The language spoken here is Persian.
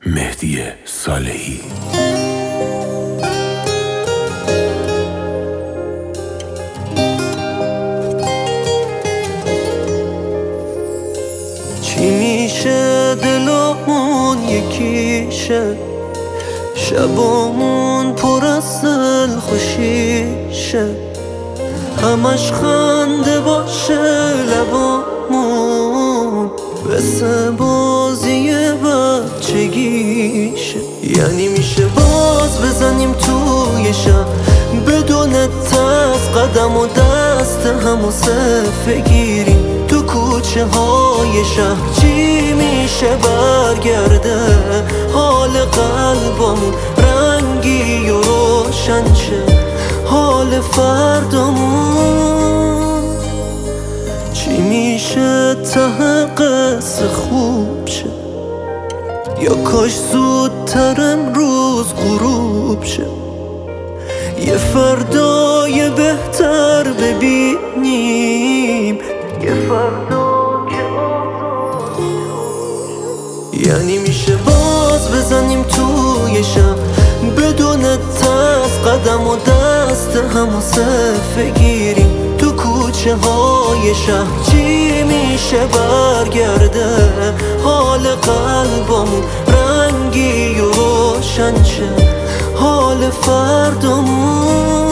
مهدی صالحی. چی میشه دلمون یکیشه، شبامون پر از دل خوشیشه، همش خنده باشه لبامون، مثل بازی بچگیشه. یعنی میشه باز بزنیم توی شب بدون ترس، قدم و دست همو صف بگیریم تو کوچه های شهر. چی میشه برگرده حال قلبمون، رنگی و روشن شه حال فردامون. چی میشه ته قصه خوب شه، یا کاش زودتر امروز غروب شه، یه فردای بهتر ببینیم، یه فردا که آزاد. یعنی میشه باز بزنیم توی شب بدون ترس، قدم و دست همو صف بگیریم تو کوچه های شهر. چی میشه برگرده حال قلبمون، رنگی و روشن شه حال فردامون.